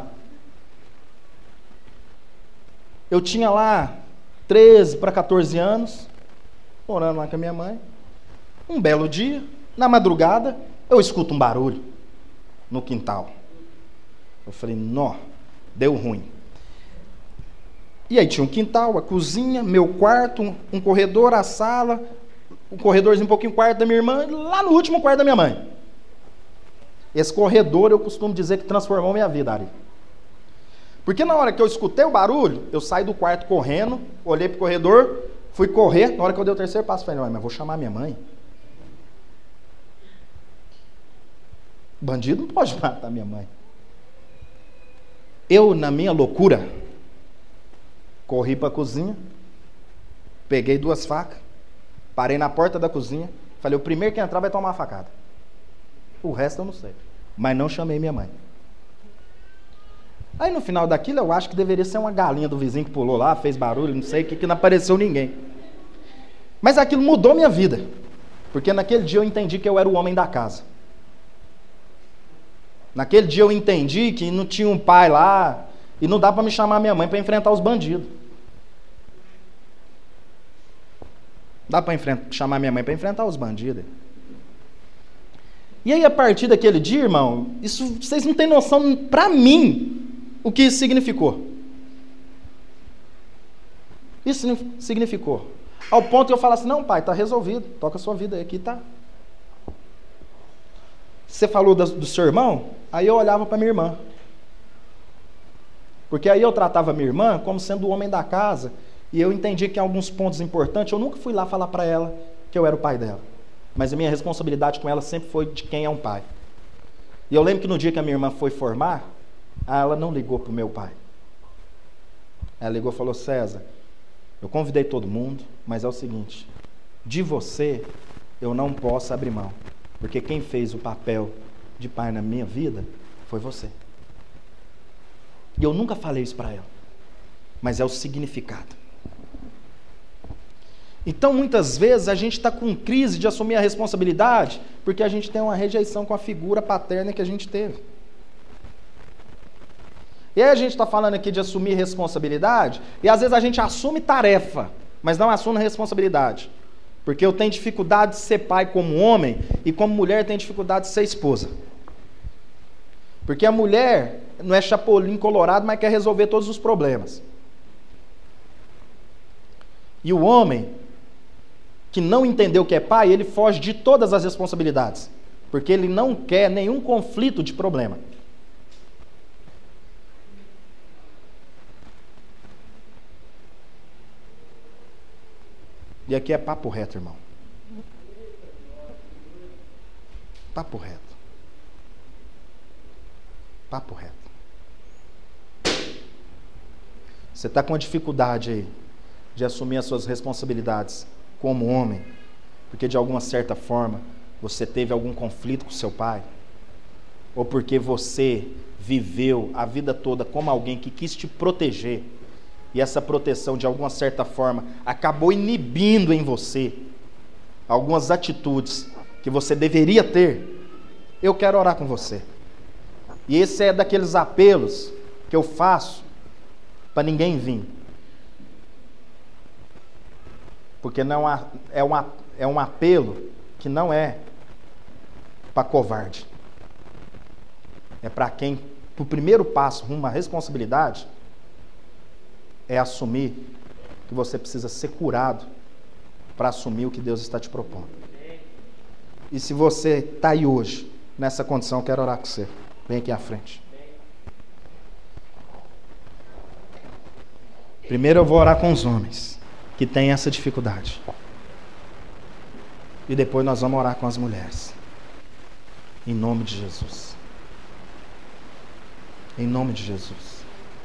Eu tinha lá treze para quatorze anos, morando lá com a minha mãe. Um belo dia, na madrugada, eu escuto um barulho no quintal. Eu falei, nó, deu ruim. E aí tinha um quintal, a cozinha, meu quarto, um, um corredor, a sala, um corredorzinho um pouquinho quarto da minha irmã, e lá no último quarto da minha mãe. Esse corredor, eu costumo dizer que transformou minha vida, Ari. Porque na hora que eu escutei o barulho, eu saí do quarto correndo, olhei pro corredor, fui correr, na hora que eu dei o terceiro passo, falei, não, mas vou chamar minha mãe. Bandido não pode matar minha mãe. Eu, na minha loucura, corri para a cozinha, peguei duas facas, parei na porta da cozinha, falei, o primeiro que entrar vai tomar uma facada. O resto eu não sei. Mas não chamei minha mãe. Aí no final daquilo eu acho que deveria ser uma galinha do vizinho que pulou lá, fez barulho, não sei, que, que não apareceu ninguém. Mas aquilo mudou minha vida. Porque naquele dia eu entendi que eu era o homem da casa. Naquele dia eu entendi que não tinha um pai lá e não dá para me chamar minha mãe para enfrentar os bandidos. Dá para chamar minha mãe para enfrentar os bandidos. E aí, a partir daquele dia, irmão, isso vocês não têm noção, para mim, o que isso significou. Isso significou. Ao ponto que eu falo assim, não, pai, está resolvido, toca a sua vida aí, aqui tá. Você falou do, do seu irmão? Aí eu olhava para minha irmã. Porque aí eu tratava minha irmã como sendo o homem da casa, e eu entendi que em alguns pontos importantes, eu nunca fui lá falar para ela que eu era o pai dela. Mas a minha responsabilidade com ela sempre foi de quem é um pai. E eu lembro que no dia que a minha irmã foi formar, ela não ligou para o meu pai. Ela ligou e falou, César, eu Eu convidei todo mundo, mas é o seguinte: de você eu não posso abrir mão, porque quem fez o papel de pai na minha vida foi você. E eu nunca falei isso para ela, mas é o significado. Então, muitas vezes, a gente está com crise de assumir a responsabilidade porque a gente tem uma rejeição com a figura paterna que a gente teve. E aí a gente está falando aqui de assumir responsabilidade, e às vezes a gente assume tarefa, mas não assume responsabilidade. Porque eu tenho dificuldade de ser pai como homem, e como mulher tem dificuldade de ser esposa. Porque a mulher não é chapolim colorado, mas quer resolver todos os problemas. E o homem, que não entendeu o que é pai, ele foge de todas as responsabilidades, porque ele não quer nenhum conflito de problema. E aqui é papo reto, irmão. Papo reto. Papo reto. Você está com uma dificuldade aí de assumir as suas responsabilidades como homem, porque de alguma certa forma você teve algum conflito com seu pai, ou porque você viveu a vida toda como alguém que quis te proteger, e essa proteção de alguma certa forma acabou inibindo em você algumas atitudes que você deveria ter, eu quero orar com você. E esse é daqueles apelos que eu faço para ninguém vir. Porque não há, é, um, é um apelo que não é para covarde. É para quem, o primeiro passo rumo à responsabilidade, é assumir que você precisa ser curado para assumir o que Deus está te propondo. E se você está aí hoje, nessa condição, eu quero orar com você. Vem aqui à frente. Primeiro eu vou orar com os homens que têm essa dificuldade. E depois nós vamos orar com as mulheres. Em nome de Jesus. Em nome de Jesus.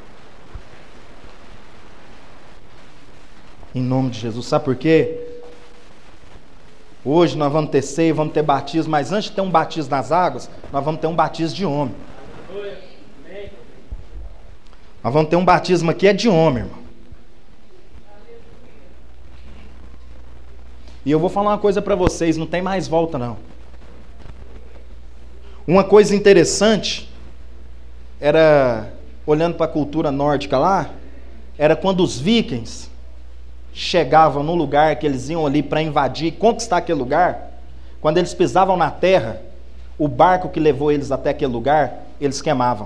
Em nome de Jesus. Sabe por quê? Hoje nós vamos ter ceia, vamos ter batismo, mas antes de ter um batismo nas águas, nós vamos ter um batismo de homem. Nós vamos ter um batismo aqui, é de homem, irmão. E eu vou falar uma coisa para vocês, não tem mais volta não. Uma coisa interessante, era, olhando para a cultura nórdica lá, era quando os vikings chegavam no lugar que eles iam ali para invadir e conquistar aquele lugar, quando eles pisavam na terra, o barco que levou eles até aquele lugar, eles queimavam.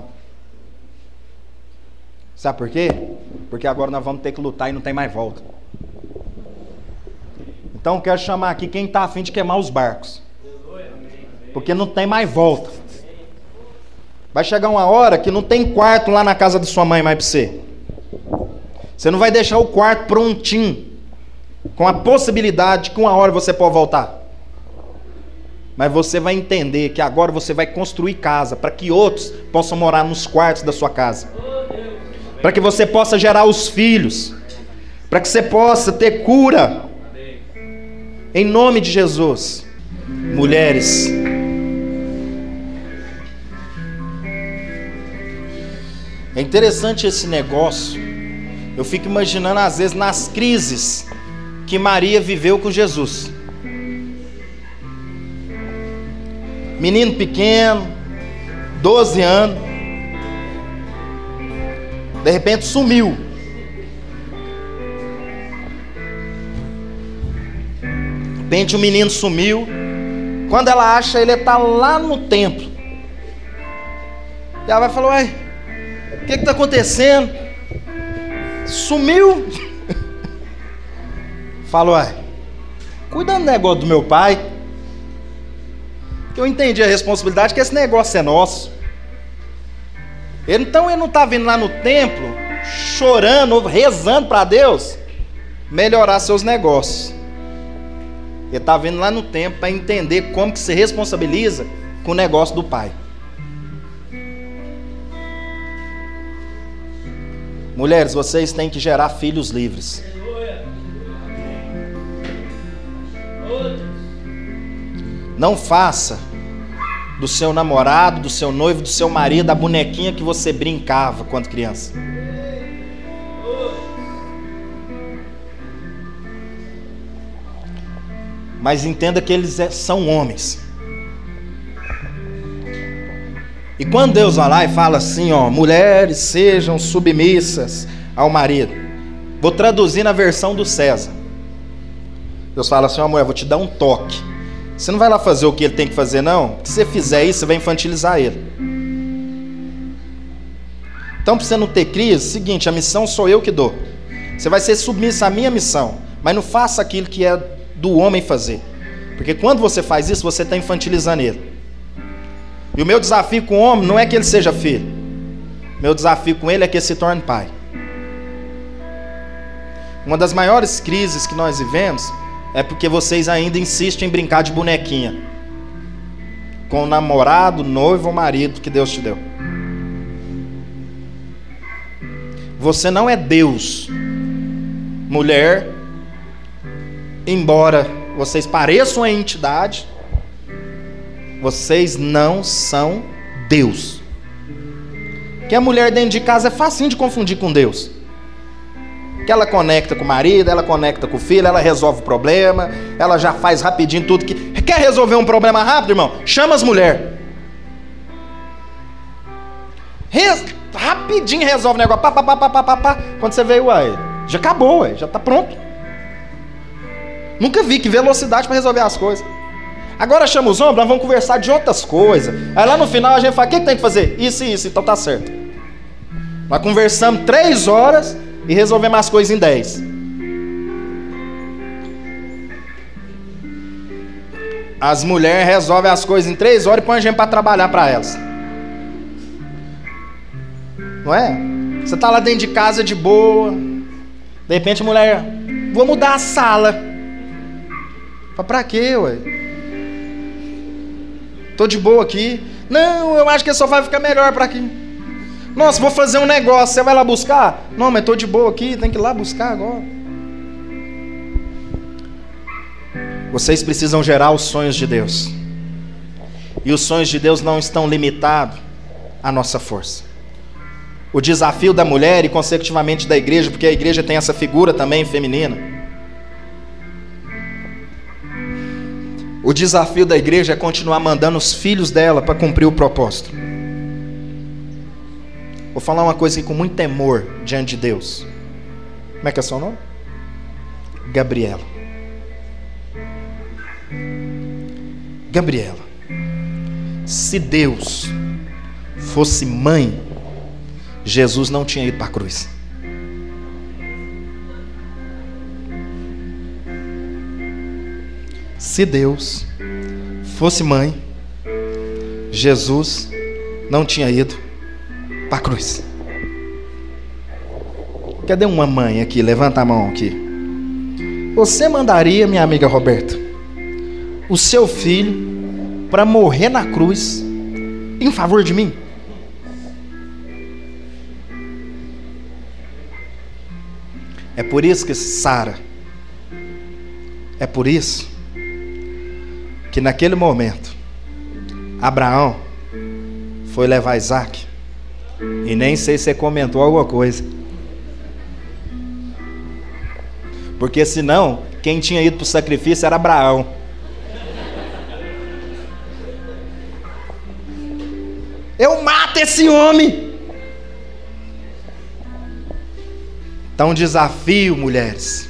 Sabe por quê? Porque agora nós vamos ter que lutar e não tem mais volta. Então eu quero chamar aqui quem está a fim de queimar os barcos, porque não tem mais volta. Vai chegar uma hora que não tem quarto lá na casa de sua mãe mais para você. Você não vai deixar o quarto prontinho, com a possibilidade de que uma hora você pode voltar. Mas você vai entender que agora você vai construir casa para que outros possam morar nos quartos da sua casa. Para que você possa gerar os filhos. Para que você possa ter cura. Em nome de Jesus. Mulheres. É interessante esse negócio. Eu fico imaginando às vezes nas crises que Maria viveu com Jesus. Menino pequeno, doze anos, de repente sumiu. De repente o menino sumiu. Quando ela acha, ele está lá no templo. E ela vai falar: uai, o que está acontecendo? Sumiu. Fala: uai, cuida do negócio do meu pai. Eu entendi a responsabilidade, que esse negócio é nosso. Então ele não está vindo lá no templo chorando, rezando para Deus melhorar seus negócios. Ele está vindo lá no templo para entender como que se responsabiliza com o negócio do pai. Mulheres, vocês têm que gerar filhos livres. Não faça do seu namorado, do seu noivo, do seu marido a bonequinha que você brincava quando criança. Mas entenda que eles são homens. E quando Deus vai lá e fala assim, ó, mulheres sejam submissas ao marido. Vou traduzir na versão do César. Deus fala assim, ó, mulher, vou te dar um toque. Você não vai lá fazer o que ele tem que fazer, não? Se você fizer isso, você vai infantilizar ele. Então, para você não ter crise, seguinte, a missão sou eu que dou. Você vai ser submisso à minha missão, mas não faça aquilo que é do homem fazer. Porque quando você faz isso, você está infantilizando ele. E o meu desafio com o homem não é que ele seja filho. Meu desafio com ele é que ele se torne pai. Uma das maiores crises que nós vivemos é porque vocês ainda insistem em brincar de bonequinha com o namorado, noivo ou marido que Deus te deu. Você não é Deus, mulher, embora vocês pareçam a entidade, vocês não são Deus. Que a mulher dentro de casa é facinho de confundir com Deus. Que ela conecta com o marido, ela conecta com o filho, ela resolve o problema, ela já faz rapidinho tudo que... Quer resolver um problema rápido, irmão? Chama as mulheres. Res... Rapidinho resolve o negócio. Pá, pá, pá, pá, pá, pá. Quando você veio, uai, já acabou, uai, já está pronto. Nunca vi que velocidade para resolver as coisas. Agora chama os homens, nós vamos conversar de outras coisas. Aí lá no final a gente fala, o que, que tem que fazer? Isso e isso, então tá certo. Nós conversamos três horas e resolvemos as coisas em dez. As mulheres resolvem as coisas em três horas e põem a gente para trabalhar para elas. Não é? Você tá lá dentro de casa de boa, de repente a mulher, vou mudar a sala. Fala, pra quê, ué? Tô de boa aqui. Não, eu acho que esse sofá vai ficar melhor para aqui. Nossa, vou fazer um negócio, você vai lá buscar? Não, mas tô de boa aqui, tem que ir lá buscar agora. Vocês precisam gerar os sonhos de Deus. E os sonhos de Deus não estão limitados à nossa força. O desafio da mulher e consecutivamente da igreja, porque a igreja tem essa figura também feminina. O desafio da igreja é continuar mandando os filhos dela para cumprir o propósito. Vou falar uma coisa aqui com muito temor diante de Deus. Como é que é seu nome? Gabriela. Gabriela, se Deus fosse mãe, Jesus não tinha ido para a cruz. Se Deus fosse mãe, Jesus não tinha ido para a cruz. Cadê uma mãe aqui? Levanta a mão aqui. Você mandaria, minha amiga Roberta, o seu filho para morrer na cruz em favor de mim? É por isso que Sara, é por isso que naquele momento Abraão foi levar Isaac, e nem sei se você comentou alguma coisa, porque senão quem tinha ido para o sacrifício era Abraão. Eu mato esse homem. Então, desafio, mulheres,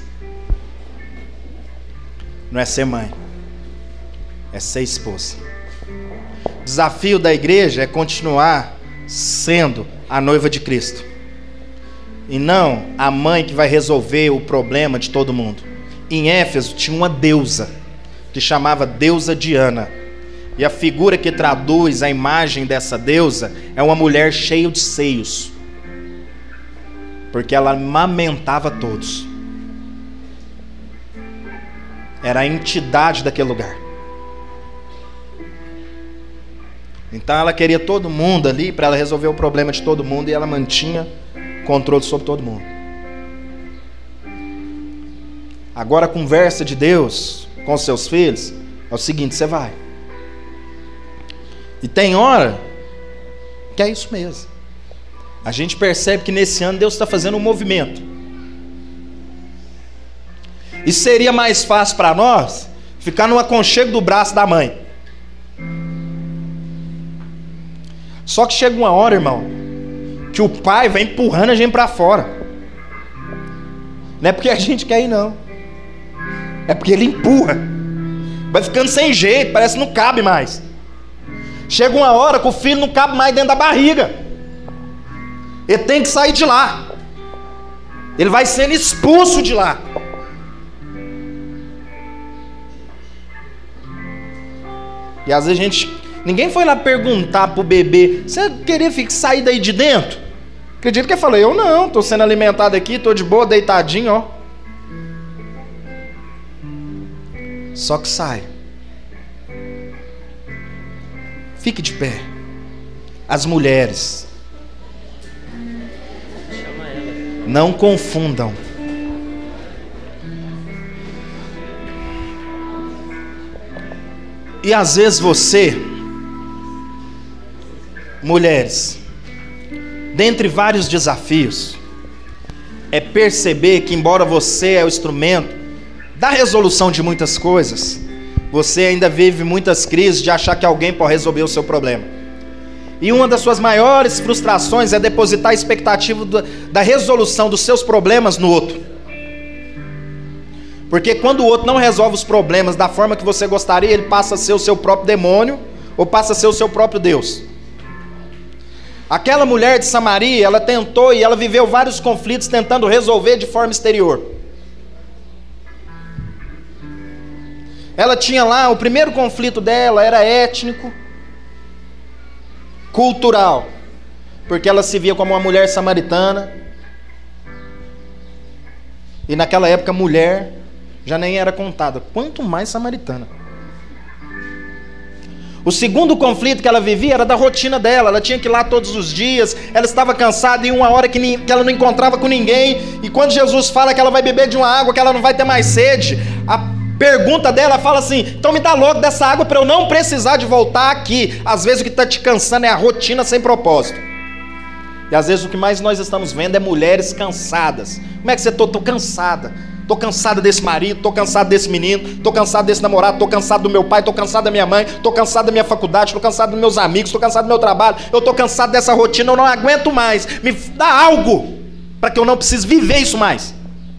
não é ser mãe, é ser esposa. O desafio da igreja é continuar sendo a noiva de Cristo, e não a mãe que vai resolver o problema de todo mundo. Em Éfeso tinha uma deusa que chamava deusa Diana, e a figura que traduz a imagem dessa deusa é uma mulher cheia de seios, porque ela amamentava todos. Era a entidade daquele lugar. Então ela queria todo mundo ali para ela resolver o problema de todo mundo, e ela mantinha controle sobre todo mundo. Agora a conversa de Deus com seus filhos, é o seguinte: você vai. E tem hora que é isso mesmo. A gente percebe que nesse ano Deus está fazendo um movimento. E seria mais fácil para nós ficar no aconchego do braço da mãe. Só que chega uma hora, irmão, que o pai vai empurrando a gente para fora. Não é porque a gente quer ir, não. É porque ele empurra. Vai ficando sem jeito, parece que não cabe mais. Chega uma hora que o filho não cabe mais dentro da barriga. Ele tem que sair de lá. Ele vai sendo expulso de lá. E às vezes a gente... Ninguém foi lá perguntar pro bebê: você queria ficar, sair daí de dentro? Acredito que ele falou: eu não, tô sendo alimentado aqui, tô de boa, deitadinho, ó. Só que sai. Fique de pé. As mulheres, não confundam. E às vezes você, mulheres, dentre vários desafios, é perceber que, embora você é o instrumento da resolução de muitas coisas, você ainda vive muitas crises de achar que alguém pode resolver o seu problema. E uma das suas maiores frustrações é depositar a expectativa da resolução dos seus problemas no outro. Porque quando o outro não resolve os problemas da forma que você gostaria, ele passa a ser o seu próprio demônio, ou passa a ser o seu próprio Deus. Aquela mulher de Samaria, ela tentou e ela viveu vários conflitos tentando resolver de forma exterior. Ela tinha lá, o primeiro conflito dela era étnico, cultural, porque ela se via como uma mulher samaritana. E naquela época mulher já nem era contada, quanto mais samaritana. O segundo conflito que ela vivia era da rotina dela. Ela tinha que ir lá todos os dias. Ela estava cansada e uma hora que, ni- que ela não encontrava com ninguém. E quando Jesus fala que ela vai beber de uma água, que ela não vai ter mais sede, a pergunta dela fala assim: então me dá logo dessa água para eu não precisar de voltar aqui. Às vezes o que está te cansando é a rotina sem propósito. E às vezes o que mais nós estamos vendo é mulheres cansadas. Como é que você está? Estou cansada. Estou cansada desse marido, estou cansado desse menino, estou cansado desse namorado, estou cansado do meu pai, estou cansado da minha mãe, estou cansado da minha faculdade, estou cansado dos meus amigos, estou cansado do meu trabalho, eu estou cansado dessa rotina, eu não aguento mais. Me dá algo para que eu não precise viver isso mais.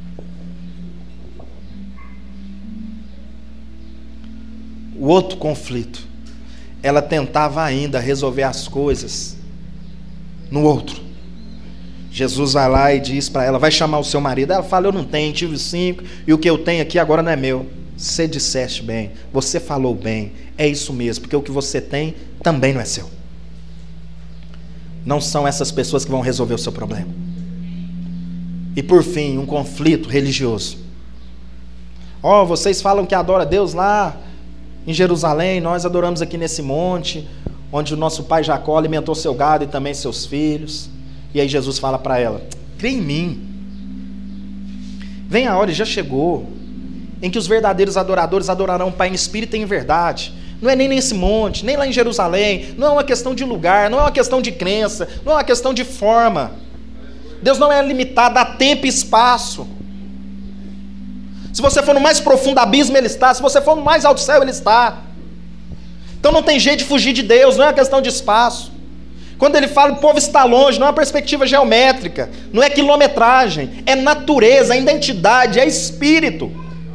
O outro conflito, ela tentava ainda resolver as coisas no outro. Jesus vai lá e diz para ela: vai chamar o seu marido. Ela fala: eu não tenho, tive cinco, e o que eu tenho aqui agora não é meu. Você disseste bem, você falou bem, é isso mesmo, porque o que você tem também não é seu. Não são essas pessoas que vão resolver o seu problema. E por fim, um conflito religioso. Ó, oh, vocês falam que adoram a Deus lá em Jerusalém, nós adoramos aqui nesse monte, onde o nosso pai Jacó alimentou seu gado e também seus filhos. E aí Jesus fala para ela: crê em mim. Vem a hora, e já chegou, em que os verdadeiros adoradores adorarão o Pai em espírito e em verdade. Não é nem nesse monte, nem lá em Jerusalém. Não é uma questão de lugar, não é uma questão de crença, não é uma questão de forma. Deus não é limitado a tempo e espaço. Se você for no mais profundo abismo, Ele está. Se você for no mais alto céu, Ele está. Então não tem jeito de fugir de Deus, não é uma questão de espaço. Quando Ele fala o povo está longe, não é uma perspectiva geométrica, não é quilometragem, é natureza, é identidade, é espírito.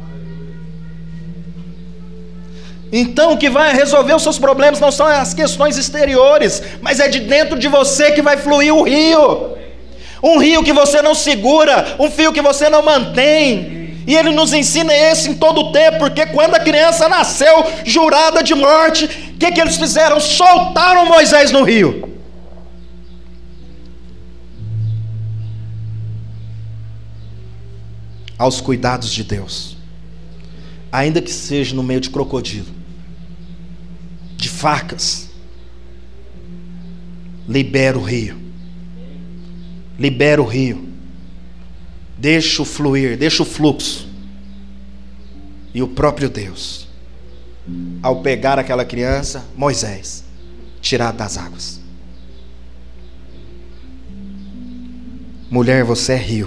Então o que vai resolver os seus problemas não são as questões exteriores, mas é de dentro de você que vai fluir o rio. Um rio que você não segura, um fio que você não mantém. E Ele nos ensina isso em todo o tempo, porque quando a criança nasceu jurada de morte, o que, que eles fizeram? Soltaram Moisés no rio. Aos cuidados de Deus, ainda que seja no meio de crocodilo, de facas, libera o rio, libera o rio, deixa o fluir, deixa o fluxo. E o próprio Deus, ao pegar aquela criança, Moisés, tirado das águas. Mulher, você é rio.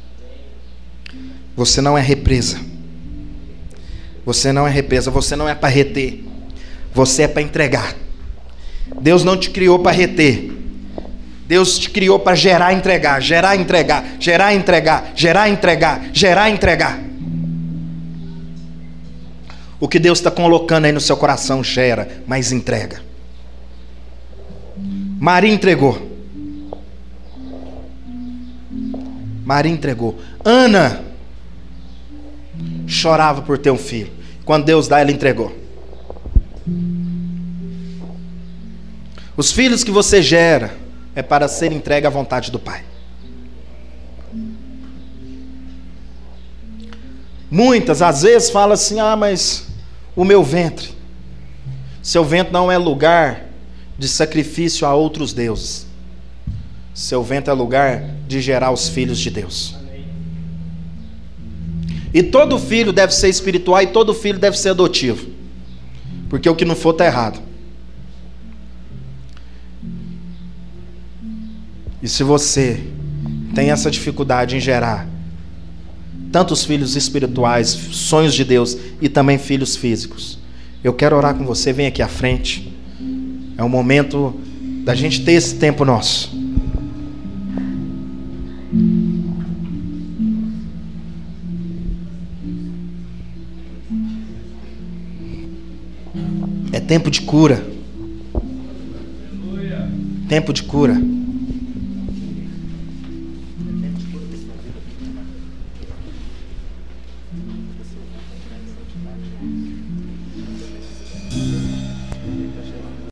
Você não é represa. Você não é represa, você não é para reter. Você é para entregar. Deus não te criou para reter. Deus te criou para gerar e entregar, gerar e entregar, gerar e entregar, gerar e entregar, gerar e entregar. O que Deus está colocando aí no seu coração, gera, mas entrega. Maria entregou. Maria entregou. Ana chorava por ter um filho. Quando Deus dá, ela entregou. Os filhos que você gera é para ser entregue à vontade do Pai. Muitas, às vezes, falam assim: ah, mas o meu ventre. Seu ventre não é lugar de sacrifício a outros deuses. Seu ventre é lugar de gerar os filhos de Deus. E todo filho deve ser espiritual e todo filho deve ser adotivo. Porque o que não for está errado. E se você tem essa dificuldade em gerar tantos filhos espirituais, sonhos de Deus e também filhos físicos, eu quero orar com você. Vem aqui à frente. É o momento da gente ter esse tempo nosso. É tempo de cura. Tempo de cura.